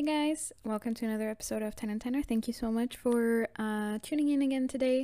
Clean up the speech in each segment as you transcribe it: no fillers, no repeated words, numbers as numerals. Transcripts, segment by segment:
Hey guys, welcome to another episode of 10 and Tenor. Thank you so much for tuning in again today.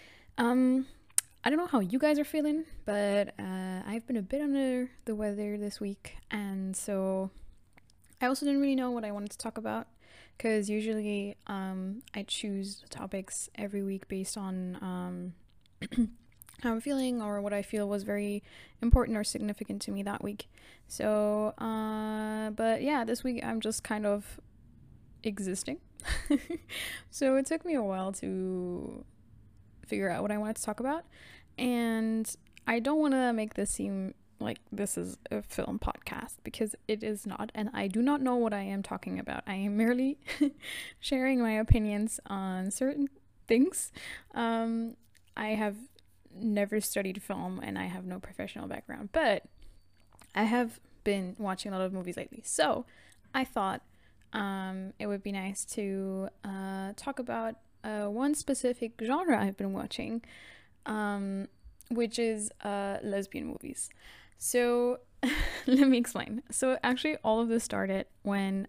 I don't know how you guys are feeling, but I've been a bit under the weather this week, and so I also didn't really know what I wanted to talk about because usually I choose topics every week based on how I'm feeling or what I feel was very important or significant to me that week. So, but yeah, this week I'm just kind of existing. So it took me a while to figure out what I wanted to talk about. And I don't want to make this seem like this is a film podcast because it is not. And I do not know what I am talking about. I am merely sharing my opinions on certain things. I have never studied film and I have no professional background, but I have been watching a lot of movies lately. So I thought it would be nice to talk about one specific genre I've been watching, which is lesbian movies. So let me explain. So actually, all of this started when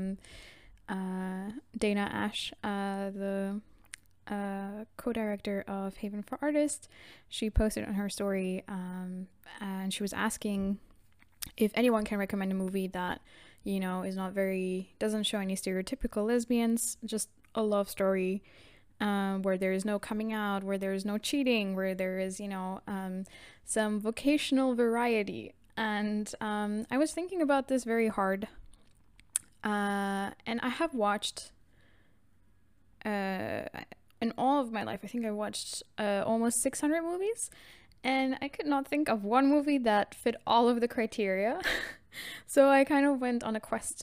Dana Ash, the co-director of Haven for Artists, she posted on her story and she was asking if anyone can recommend a movie that, you know, is not very, doesn't show any stereotypical lesbians, just a love story where there is no coming out, where there is no cheating, where there is, you know, some vocational variety. And I was thinking about this very hard. And I have watched, in all of my life, I think I watched almost 600 movies. And I could not think of one movie that fit all of the criteria. So I kind of went on a quest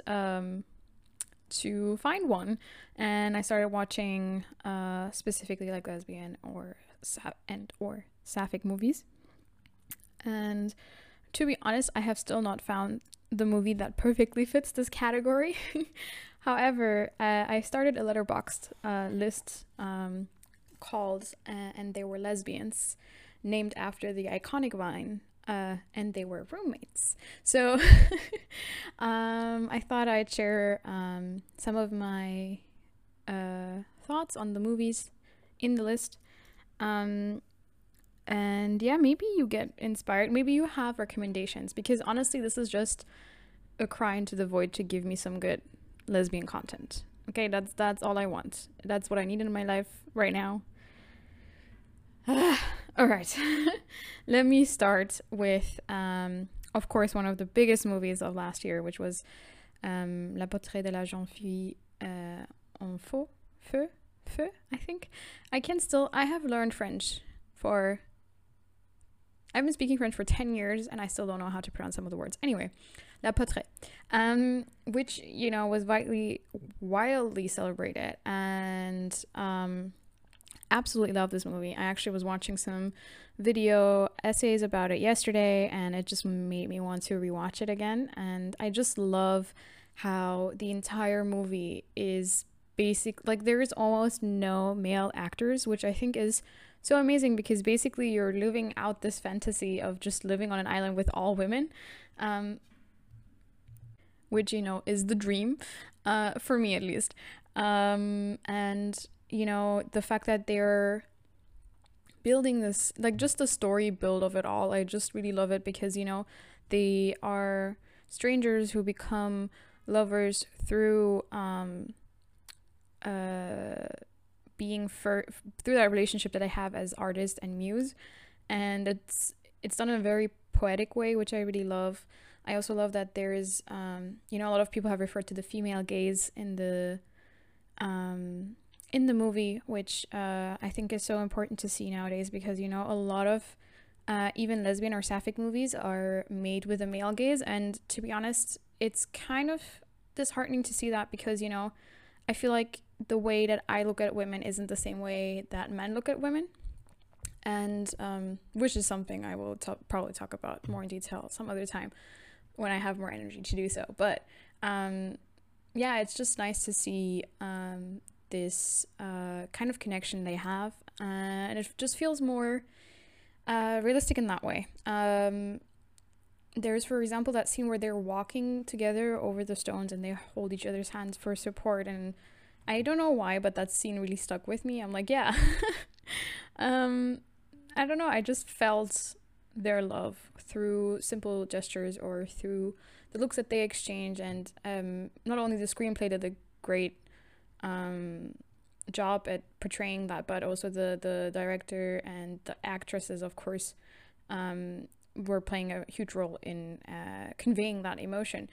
to find one. And I started watching specifically like lesbian or sapphic movies. And to be honest, I have still not found the movie that perfectly fits this category. However, I started a Letterboxd list called And They Were Lesbians, named after the iconic line, and they were roommates. So I thought I'd share some of my thoughts on the movies in the list. And yeah, maybe you get inspired. Maybe you have recommendations, because honestly, this is just a cry into the void to give me some good lesbian content. Okay, that's all I want. That's what I need in my life right now. All right. Let me start with, of course, one of the biggest movies of last year, which was La Portrait de la Jeune Fille en Feu, I think. I have learned French I've been speaking French for 10 years and I still don't know how to pronounce some of the words. Anyway, La Portrait, which, you know, was wildly celebrated, and absolutely love this movie. I actually was watching some video essays about it yesterday and it just made me want to rewatch it again. And I just love how the entire movie is like there is almost no male actors, which I think is so amazing, because basically you're living out this fantasy of just living on an island with all women, which, you know, is the dream, for me at least. And you know, the fact that they're building this, like, just the story build of it all, I just really love it, because, you know, they are strangers who become lovers through through that relationship that I have as artist and muse. And it's done in a very poetic way, which I really love. I also love that there is you know, a lot of people have referred to the female gaze in the movie, which I think is so important to see nowadays, because, you know, a lot of even lesbian or sapphic movies are made with a male gaze, and to be honest, it's kind of disheartening to see that, because, you know, I feel like the way that I look at women isn't the same way that men look at women, and which is something I will probably talk about more in detail some other time when I have more energy to do so. But yeah, it's just nice to see this kind of connection they have, and it just feels more realistic in that way. there's, for example, that scene where they're walking together over the stones and they hold each other's hands for support. And I don't know why, but that scene really stuck with me. I'm like, yeah. um, I don't know. I just felt their love through simple gestures or through the looks that they exchange. And not only the screenplay did a great job at portraying that, but also the director and the actresses, of course, were playing a huge role in conveying that emotion.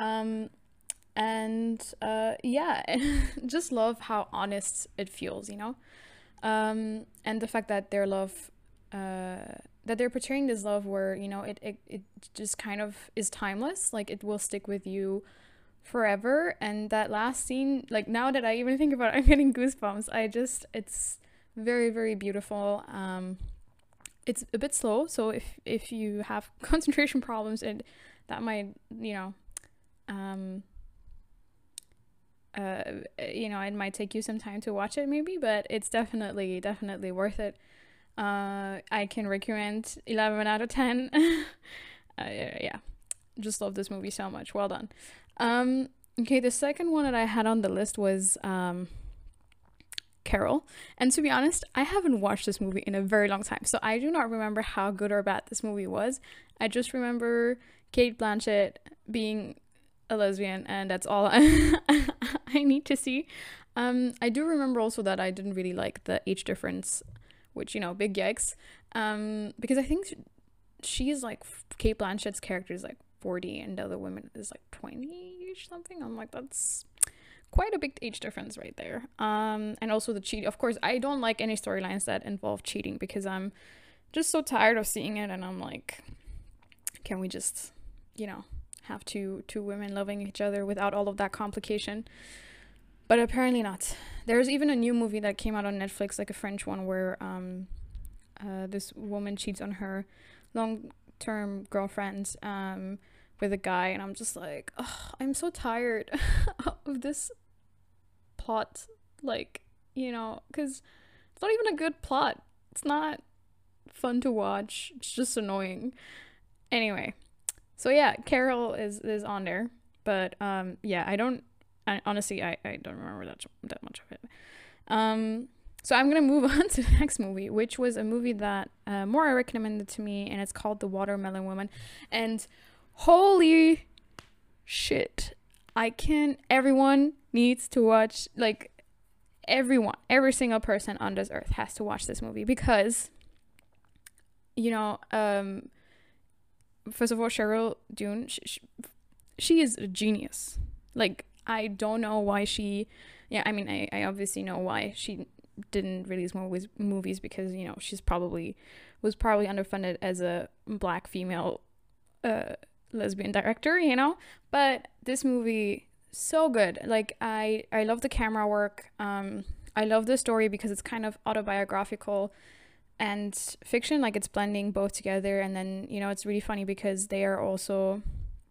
Yeah, just love how honest it feels, you know? And the fact that their love, that they're portraying this love where, you know, it just kind of is timeless, like it will stick with you forever. And that last scene, like now that I even think about it, I'm getting goosebumps. It's very, very beautiful. It's a bit slow, so if you have concentration problems, and that might, you know, it might take you some time to watch it maybe, but it's definitely worth it. I can recommend 11 out of 10. Yeah, just love this movie so much. Well done. Okay, the second one that I had on the list was Carol. And to be honest, I haven't watched this movie in a very long time, so I do not remember how good or bad this movie was. I just remember Cate Blanchett being a lesbian, and that's all I need to see. I do remember also that I didn't really like the age difference, which, you know, big yikes. Because I think she's like, Cate Blanchett's character is like 40 and the other woman is like 20 something. I'm like, that's quite a big age difference right there. And also the cheat. Of course, I don't like any storylines that involve cheating because I'm just so tired of seeing it, and I'm like, can we just, you know, have two women loving each other without all of that complication? But apparently not. There's even a new movie that came out on Netflix, like a French one, where this woman cheats on her long-term girlfriend with a guy, and I'm just like, oh, I'm so tired of this plot, like, you know, because it's not even a good plot. It's not fun to watch. It's just annoying. Anyway, so yeah, Carol is on there, but yeah, honestly, I don't remember that much of it. So I'm gonna move on to the next movie, which was a movie that Maura recommended to me, and it's called The Watermelon Woman. And holy shit, everyone needs to watch, like, every single person on this earth has to watch this movie because, you know, first of all, Cheryl Dunne, she is a genius. Like, I don't know why I mean, I obviously know why she didn't release movies because, you know, was probably underfunded as a Black female lesbian director, you know. But this movie, so good. Like, I love the camera work. I love the story because it's kind of autobiographical and fiction, like it's blending both together. And then, you know, it's really funny because they are also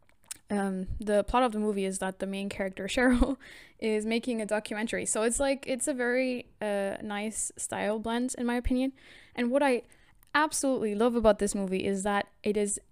the plot of the movie is that the main character, Cheryl, is making a documentary. So it's like, it's a very nice style blend, in my opinion. And what I absolutely love about this movie is that it is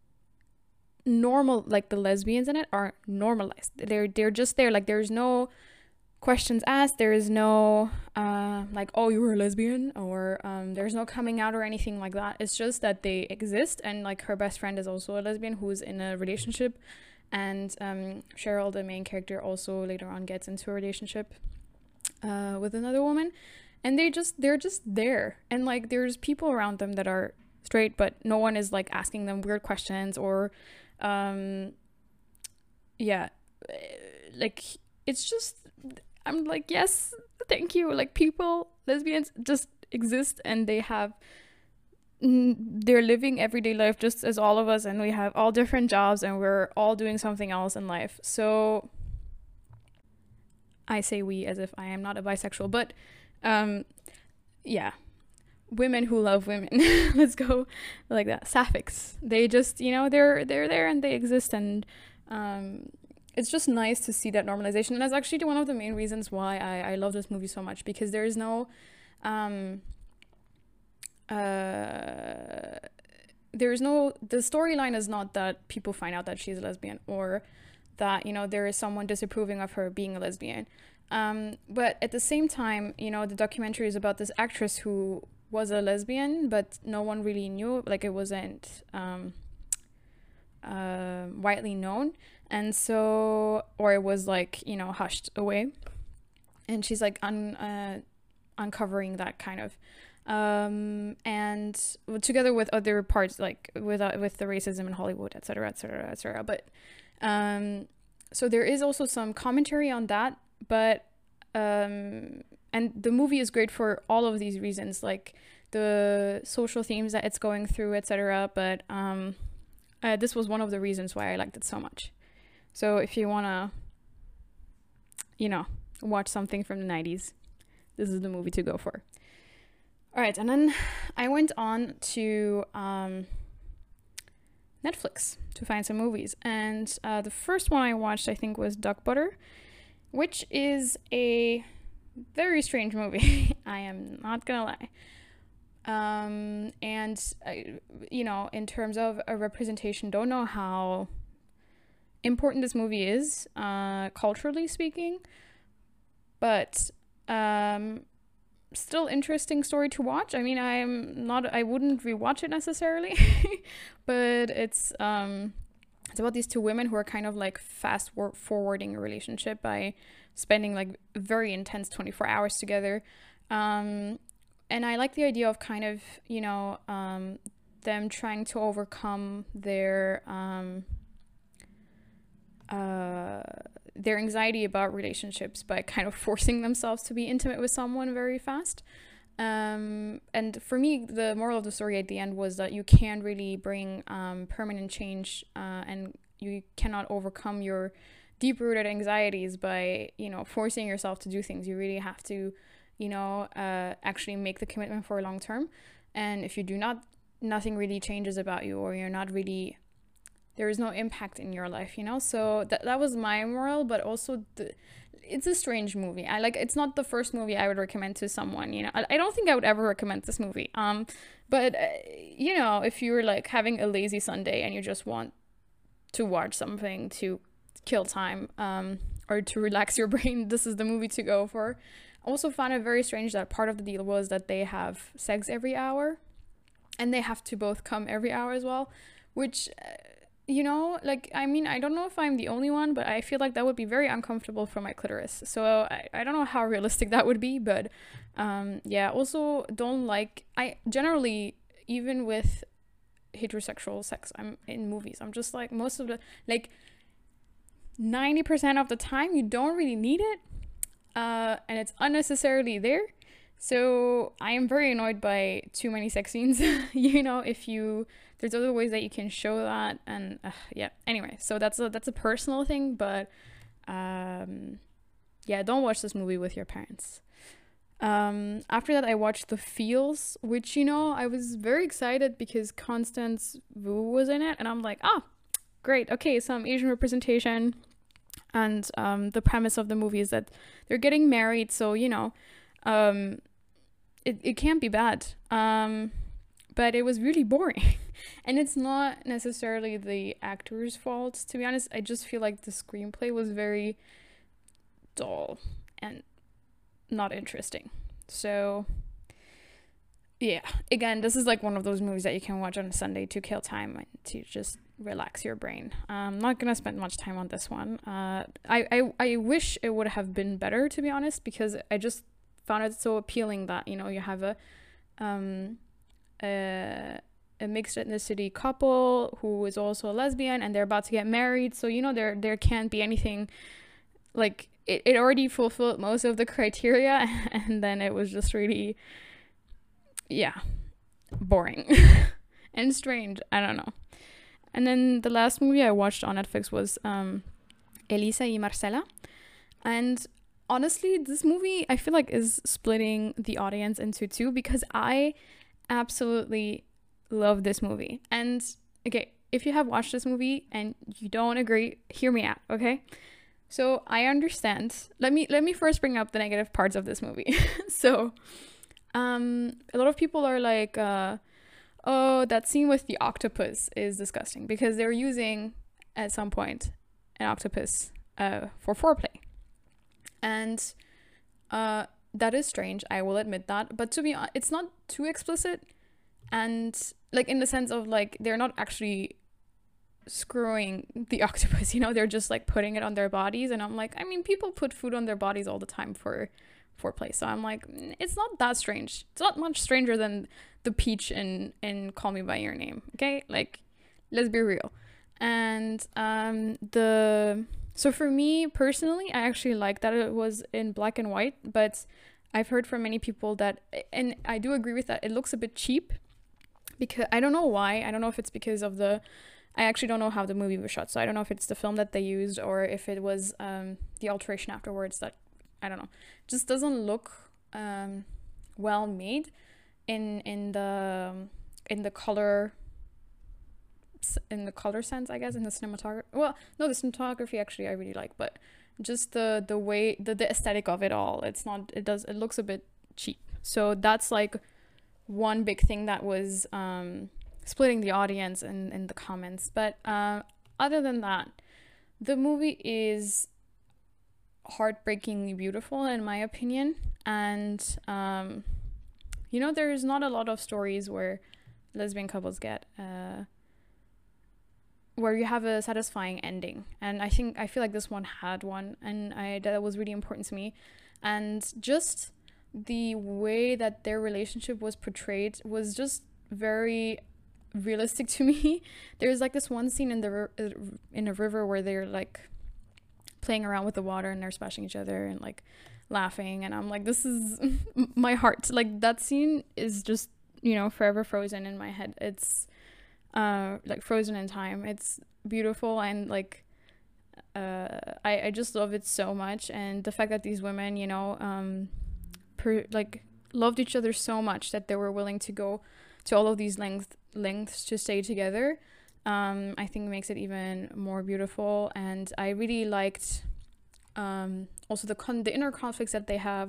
normal. Like, the lesbians in it are normalized. They're just there. Like, there's no questions asked. There is no like, oh, you were a lesbian, or there's no coming out or anything like that. It's just that they exist. And like, her best friend is also a lesbian who's in a relationship, and Cheryl, the main character, also later on gets into a relationship with another woman, and they're just there. And like, there's people around them that are straight, but no one is like asking them weird questions or yeah, like, it's just, I'm like, yes, thank you. Like, lesbians just exist, and they're living everyday life just as all of us, and we have all different jobs, and we're all doing something else in life. So I say we as if I am not a bisexual, but yeah, women who love women. Let's go like that. Sapphics. They just, you know, they're there and they exist, and it's just nice to see that normalization. And that's actually one of the main reasons why I love this movie so much, because there is no the storyline is not that people find out that she's a lesbian, or that, you know, there is someone disapproving of her being a lesbian. But at the same time, you know, the documentary is about this actress who was a lesbian, but no one really knew, like, it wasn't widely known. And so, or it was like, you know, hushed away. And she's like uncovering that kind of. And together with other parts, like with the racism in Hollywood, etc., etc., etc. But so there is also some commentary on that, but and the movie is great for all of these reasons, like the social themes that it's going through, etc. But this was one of the reasons why I liked it so much. So if you wanna, you know, watch something from the 90s, this is the movie to go for. All right, and then I went on to Netflix to find some movies, and the first one I watched, I think, was Duck Butter, which is a very strange movie. I am not gonna lie. And you know, in terms of a representation, don't know how important this movie is, culturally speaking, but still interesting story to watch. I mean, I wouldn't rewatch it necessarily, but it's about these two women who are kind of like fast forwarding a relationship by spending like very intense 24 hours together. And I like the idea of kind of, you know, them trying to overcome their anxiety about relationships by kind of forcing themselves to be intimate with someone very fast. And for me, the moral of the story at the end was that you can't really bring permanent change, and you cannot overcome your deep-rooted anxieties by, you know, forcing yourself to do things. You really have to, you know, actually make the commitment for a long term. And if you do not, nothing really changes about you, or you're not really, there is no impact in your life, you know? So that was my moral, but also it's a strange movie. It's not the first movie I would recommend to someone, you know? I don't think I would ever recommend this movie. But you know, if you're like having a lazy Sunday and you just want to watch something to kill time, or to relax your brain, this is the movie to go for. I also found it very strange that part of the deal was that they have sex every hour, and they have to both come every hour as well, which, you know, like, I mean, I don't know if I'm the only one, but I feel like that would be very uncomfortable for my clitoris. So I don't know how realistic that would be, but yeah, also don't like, I generally, even with heterosexual sex, I'm in movies, I'm just like, most of the, like 90% of the time, you don't really need it, and it's unnecessarily there. So I am very annoyed by too many sex scenes. You know, there's other ways that you can show that, and yeah. Anyway, so that's a personal thing, but yeah, don't watch this movie with your parents. After that, I watched The Feels, which, you know, I was very excited because Constance Wu was in it, and I'm like, oh, great, okay, some Asian representation. And the premise of the movie is that they're getting married, so, you know, it can't be bad. But it was really boring. And it's not necessarily the actor's fault, to be honest. I just feel like the screenplay was very dull and not interesting. So yeah, again, this is like one of those movies that you can watch on a Sunday to kill time and to just relax your brain. I'm not gonna spend much time on this one. I wish it would have been better, to be honest, because I just found it so appealing that, you know, you have a mixed ethnicity couple who is also a lesbian, and they're about to get married, so, you know, there can't be anything, like, it already fulfilled most of the criteria, and then it was just really, yeah, boring and strange. I don't know. And then the last movie I watched on Netflix was Elisa y Marcela. And honestly, this movie, I feel like, is splitting the audience into two, because I absolutely love this movie. And okay, if you have watched this movie and you don't agree, hear me out, okay? So I understand. Let me first bring up the negative parts of this movie. So a lot of people are like, Oh, that scene with the octopus is disgusting because they're using at some point an octopus for foreplay. And that is strange, I will admit that. But to be honest, it's not too explicit. And like in the sense of like they're not actually screwing the octopus, you know, they're just like putting it on their bodies. And I'm like, I mean, people put food on their bodies all the time for foreplay. So I'm like, it's not that strange. It's not much stranger than the peach in Call Me by Your Name. Okay, like let's be real. And so for me personally, I actually like that it was in black and white, but I've heard from many people that, and I do agree with that, it looks a bit cheap, because I don't know why. I don't know if it's because of I actually don't know how the movie was shot, so I don't know if it's the film that they used or if it was the alteration afterwards that, I don't know, just doesn't look well made in the color sense, I guess, in the cinematography. Well, no, the cinematography actually I really like, but just the way the aesthetic of it all, it looks a bit cheap. So that's like one big thing that was splitting the audience in the comments. But other than that, the movie is heartbreakingly beautiful in my opinion. And you know, there's not a lot of stories where lesbian couples get where you have a satisfying ending, and I feel like this one had one, and that was really important to me. And just the way that their relationship was portrayed was just very realistic to me. There's like this one scene in a river where they're like playing around with the water and they're splashing each other and like laughing, and I'm like, this is my heart. Like that scene is just, you know, forever frozen in my head. It's like frozen in time. It's beautiful, and like I just love it so much. And the fact that these women, you know, loved each other so much that they were willing to go to all of these lengths to stay together, I think makes it even more beautiful. And I really liked also the inner conflicts that they have,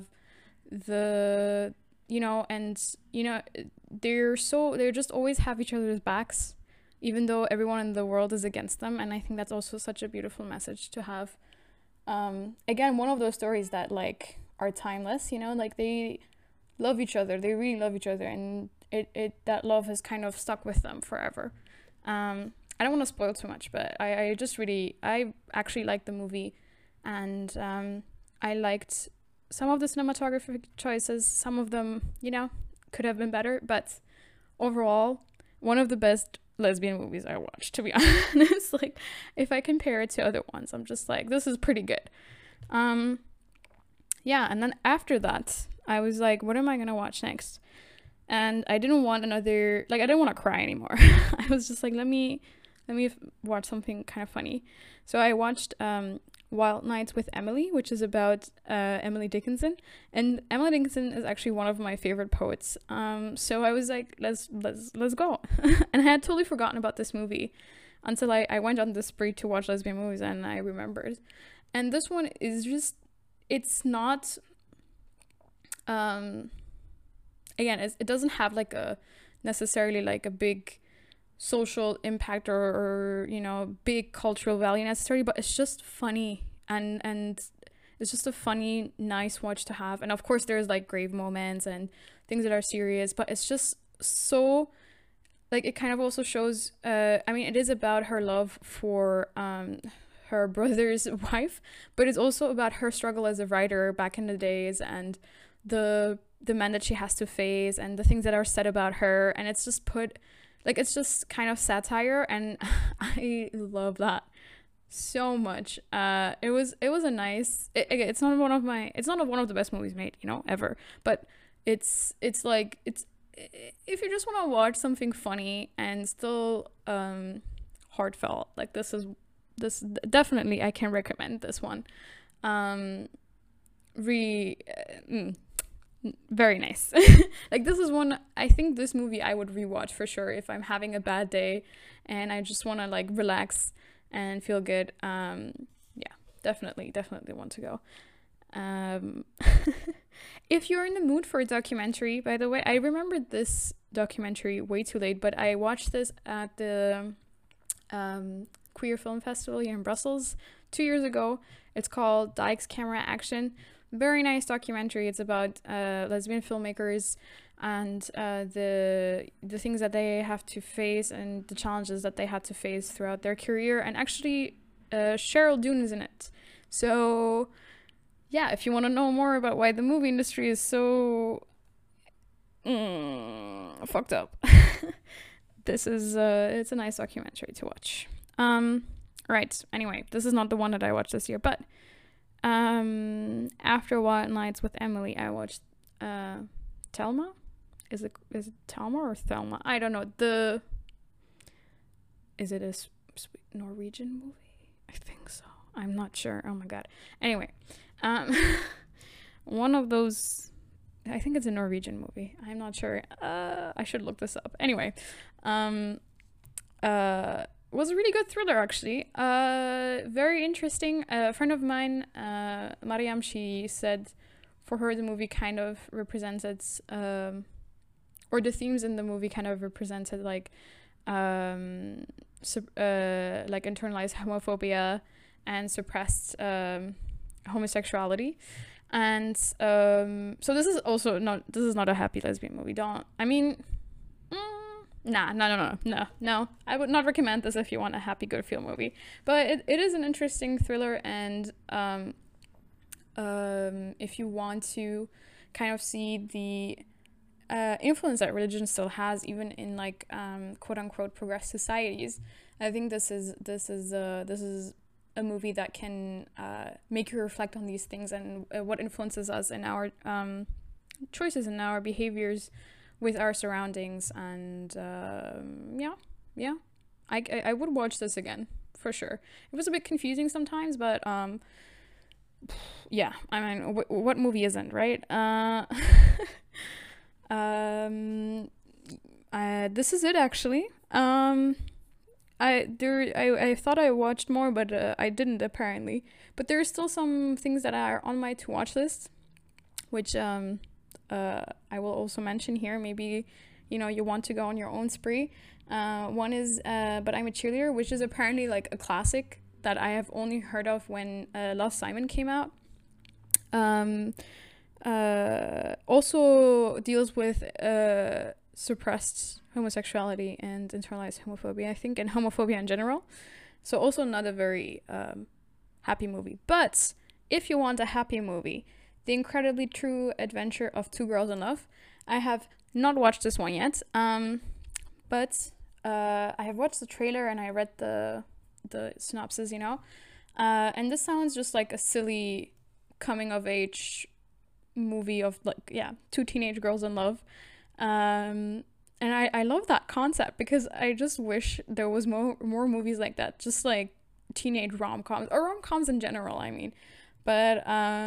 you know, and you know, they're just always have each other's backs, even though everyone in the world is against them. And I think that's also such a beautiful message to have. Again, one of those stories that like are timeless, you know, like they love each other, they really love each other, and that love has kind of stuck with them forever. I don't want to spoil too much, but I actually liked the movie, and I liked some of the cinematography choices. Some of them, you know, could have been better, but overall, one of the best lesbian movies I watched, to be honest. Like, if I compare it to other ones, I'm just like, this is pretty good. Yeah, and then after that, I was like, what am I gonna watch next? And I didn't want another, like, I didn't want to cry anymore. I was just like, let me watch something kind of funny. So I watched Wild Nights with Emily, which is about Emily Dickinson. And Emily Dickinson is actually one of my favorite poets. So I was like, let's go. And I had totally forgotten about this movie until I went on the spree to watch lesbian movies, and I remembered. And this one is just, it's not again, it doesn't have like a necessarily like a big social impact or you know, big cultural value necessarily, but it's just funny, and it's just a funny, nice watch to have. And of course there's like grave moments and things that are serious, but it's just so like, it kind of also shows I mean, it is about her love for her brother's wife, but it's also about her struggle as a writer back in the days, and the men that she has to face, and the things that are said about her. And it's just it's just kind of satire, and I love that so much. It was a nice, it's not one of the best movies made, you know, ever, but it's like, it's, if you just want to watch something funny and still heartfelt, like this definitely, I can recommend this one. Really very nice. Like, this is one, I think this movie I would rewatch for sure if I'm having a bad day and I just want to like relax and feel good. Yeah, definitely want to go. Um, if you're in the mood for a documentary, by the way, I remembered this documentary way too late, but I watched this at the Queer Film Festival here in Brussels 2 years ago. It's called Dykes Camera Action. Very nice documentary. It's about lesbian filmmakers and the things that they have to face and the challenges that they had to face throughout their career. And actually, Cheryl Doon is in it. So yeah, if you want to know more about why the movie industry is so fucked up, this is it's a nice documentary to watch. Right. Anyway, this is not the one that I watched this year, but after Wild Nights with Emily, I watched Thelma. Is it Thelma or Thelma? I don't know. Is it a Norwegian movie? I think so. I'm not sure. Oh my god. Anyway, one of those. I think it's a Norwegian movie. I'm not sure. I should look this up. Anyway, was a really good thriller, actually. Very interesting. A friend of mine, Mariam, she said for her the movie kind of represented, or the themes in the movie kind of represented like internalized homophobia and suppressed homosexuality. And so this is not a happy lesbian movie. No. I would not recommend this if you want a happy, good feel movie. But it is an interesting thriller, and if you want to kind of see the influence that religion still has, even in like quote unquote progressive societies, I think this is a movie that can make you reflect on these things and what influences us in our choices and our behaviors with our surroundings. And I would watch this again for sure. It was a bit confusing sometimes, but yeah, I mean, what movie isn't, right? This is it, actually. I thought I watched more, but I didn't, apparently. But there are still some things that are on my to watch list, which I will also mention here. Maybe you want to go on your own spree. One is But I'm a Cheerleader, which is apparently like a classic that I have only heard of when Lost Simon came out. Also deals with suppressed homosexuality and internalized homophobia, I think, and homophobia in general. So also not a very happy movie. But if you want a happy movie, The Incredibly True Adventure of Two Girls in Love. I have not watched this one yet, but I have watched the trailer and I read the synopsis, and this sounds just like a silly coming of age movie of two teenage girls in love. And I love that concept, because I just wish there was more movies like that, just like teenage rom-coms or rom-coms in general, I mean. But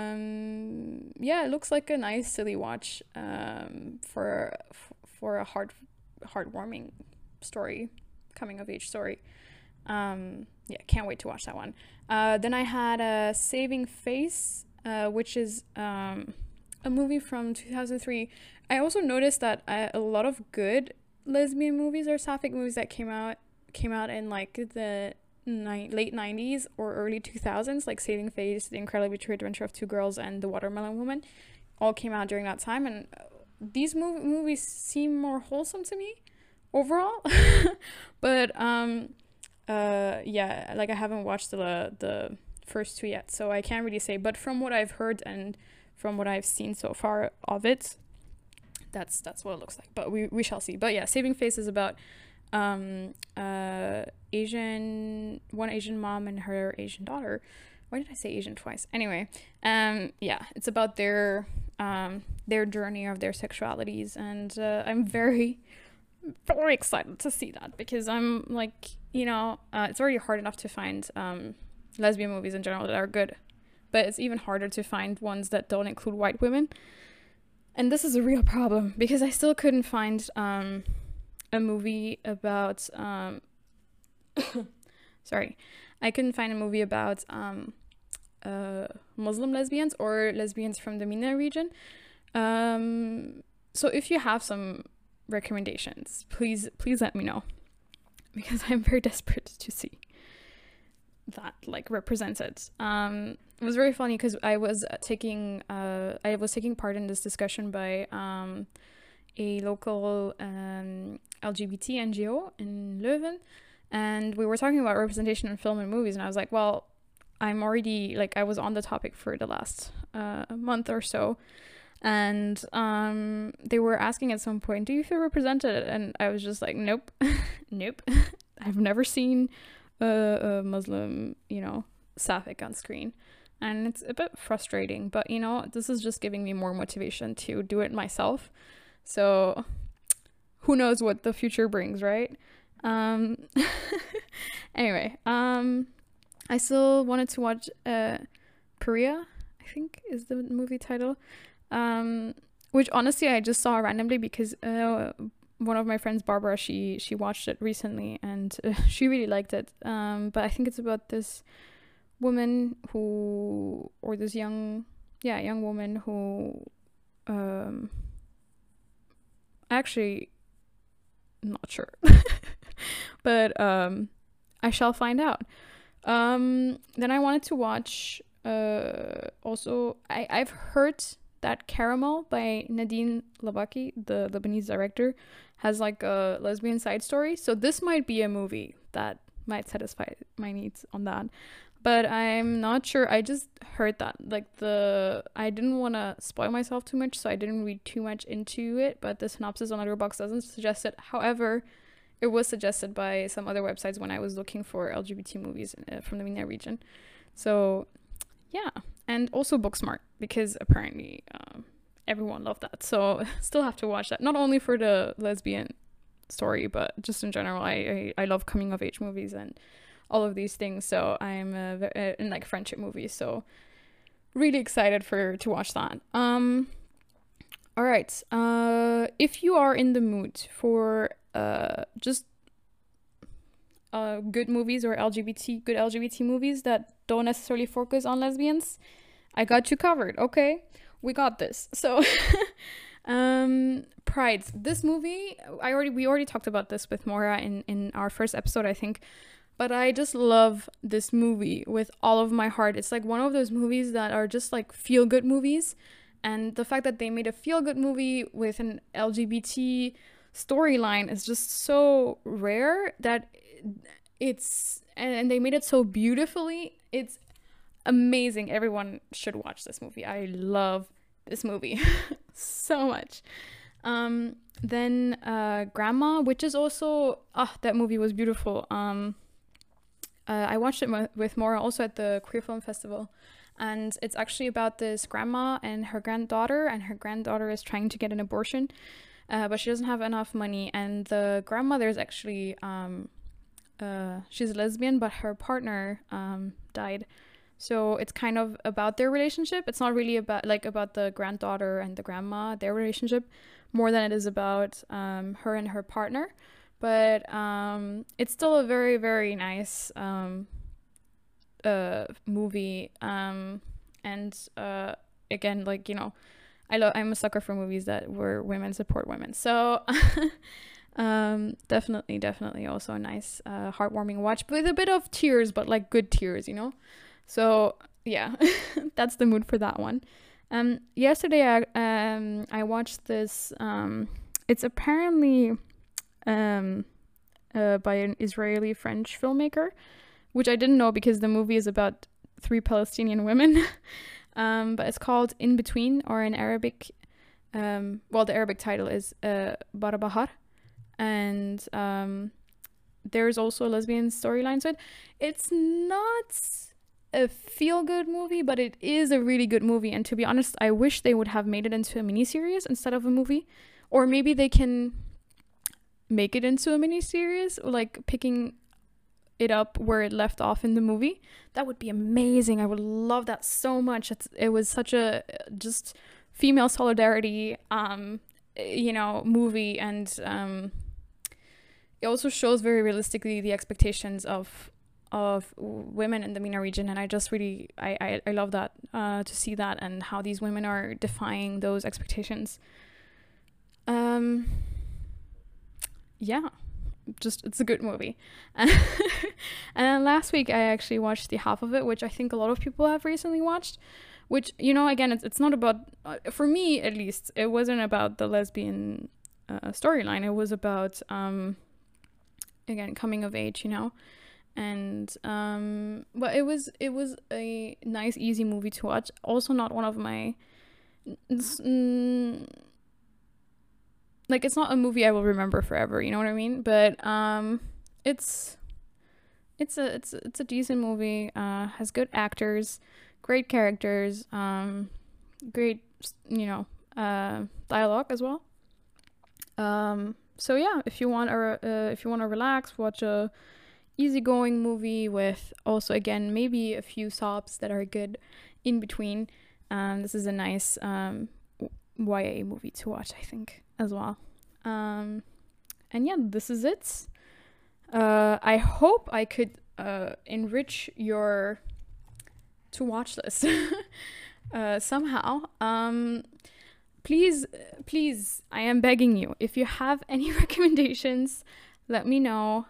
it looks like a nice silly watch for a heartwarming story, coming of age story. Can't wait to watch that one. Then I had Saving Face, which is a movie from 2003. I also noticed that a lot of good lesbian movies or sapphic movies that came out in like the late 90s or early 2000s, like Saving Face, The Incredibly True Adventure of Two Girls, and The Watermelon Woman, all came out during that time. And these movies seem more wholesome to me overall. But I haven't watched the first two yet, so I can't really say. But from what I've heard and from what I've seen so far of it, that's what it looks like. But we shall see. But yeah, Saving Face is about Asian mom and her Asian daughter. Why did I say Asian twice? Anyway, it's about their journey of their sexualities, and I'm very, very excited to see that, because I'm like, it's already hard enough to find lesbian movies in general that are good, but it's even harder to find ones that don't include white women. And this is a real problem, because I still couldn't find a movie about I couldn't find a movie about Muslim lesbians or lesbians from the MENA region. So if you have some recommendations, please let me know, because I'm very desperate to see that like represented. It was very funny because I was taking part in this discussion by a local LGBT NGO in Leuven, and we were talking about representation in film and movies, and I was like, well, I'm already like, I was on the topic for the last month or so, and they were asking at some point, do you feel represented? And I was just like, nope. Nope. I've never seen a Muslim, sapphic on screen, and it's a bit frustrating, but this is just giving me more motivation to do it myself. So who knows what the future brings, right? Anyway, I still wanted to watch Pariah, I think is the movie title, which honestly I just saw randomly because one of my friends, Barbara, she watched it recently, and she really liked it. But I think it's about this woman this young woman who actually not sure. But I shall find out. Then I wanted to watch also I've heard that Caramel by Nadine Labaki, the Lebanese director, has like a lesbian side story. So this might be a movie that might satisfy my needs on that. But I'm not sure. I just heard that. Like I didn't want to spoil myself too much, so I didn't read too much into it. But the synopsis on Letterboxd doesn't suggest it. However, it was suggested by some other websites when I was looking for LGBT movies from the MENA region. So, yeah. And also Booksmart, because apparently everyone loved that. So still have to watch that. Not only for the lesbian story, but just in general. I love coming of age movies and all of these things. So I'm in like friendship movies. So really excited to watch that. All right. If you are in the mood for just good movies or good LGBT movies that don't necessarily focus on lesbians, I got you covered. Okay, we got this. So Pride, this movie, we already talked about this with Maura in our first episode, I think, but I just love this movie with all of my heart. It's like one of those movies that are just like feel good movies, and the fact that they made a feel good movie with an LGBT storyline is just so rare that and they made it so beautifully. It's amazing. Everyone should watch this movie. I love this movie so much. Then Grandma, which is also that movie was beautiful. I watched it with Maura also at the Queer Film Festival, and it's actually about this grandma and her granddaughter, and her granddaughter is trying to get an abortion, but she doesn't have enough money, and the grandmother is actually she's a lesbian, but her partner died. So it's kind of about their relationship. It's not really about the granddaughter and the grandma, their relationship, more than it is about her and her partner. But it's still a very, very nice movie. And again, like, I'm a sucker for movies where women support women. So definitely also a nice heartwarming watch with a bit of tears, but like good tears, So yeah, that's the mood for that one. Yesterday I watched this. It's apparently by an Israeli French filmmaker, which I didn't know because the movie is about 3 Palestinian women. But it's called In Between, or in Arabic. The Arabic title is Barbahar, and there's also a lesbian storyline to it. It's not a feel-good movie, but it is a really good movie, and to be honest, I wish they would have made it into a miniseries instead of a movie, or maybe they can make it into a miniseries, like picking it up where it left off in the movie. That would be amazing. I would love that so much. It was such a just female solidarity movie, and it also shows very realistically the expectations of of women in the MENA region, and I just really I love that, to see that and how these women are defying those expectations. Yeah, just it's a good movie. And then last week I actually watched the half of it, which I think a lot of people have recently watched, which, you know, again, it's not about, for me at least, it wasn't about the lesbian storyline. It was about again, coming of age, you know. And but it was a nice, easy movie to watch. Also not one of my like, it's not a movie I will remember forever, you know what I mean? But it's a decent movie. Has good actors, great characters, great, you know, dialogue as well. So yeah, if you want to relax, watch a easygoing movie with also, again, maybe a few sobs that are good in between. This is a nice YA movie to watch, I think, as well. And yeah, this is it. I hope I could enrich your to watch list somehow. Please, I am begging you, if you have any recommendations, let me know.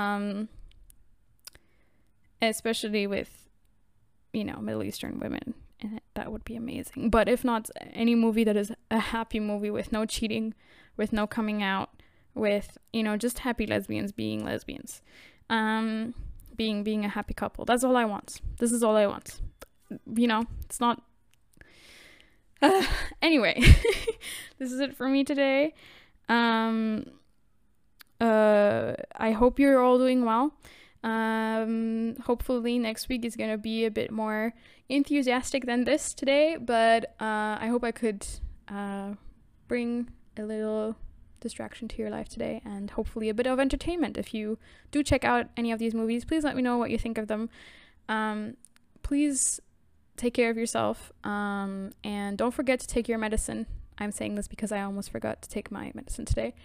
Especially with, you know, Middle Eastern women, and that would be amazing. But if not, any movie that is a happy movie with no cheating, with no coming out, with, you know, just happy lesbians being lesbians, being a happy couple. That's all I want. This is all I want. You know, it's not. Anyway, this is it for me today. I hope you're all doing well. Hopefully next week is gonna be a bit more enthusiastic than this today, but I hope I could bring a little distraction to your life today, and hopefully a bit of entertainment. If you do check out any of these movies, please let me know what you think of them. Please take care of yourself, and don't forget to take your medicine. I'm saying this because I almost forgot to take my medicine today.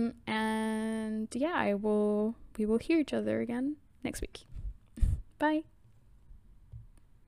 And yeah, we will hear each other again next week. Bye.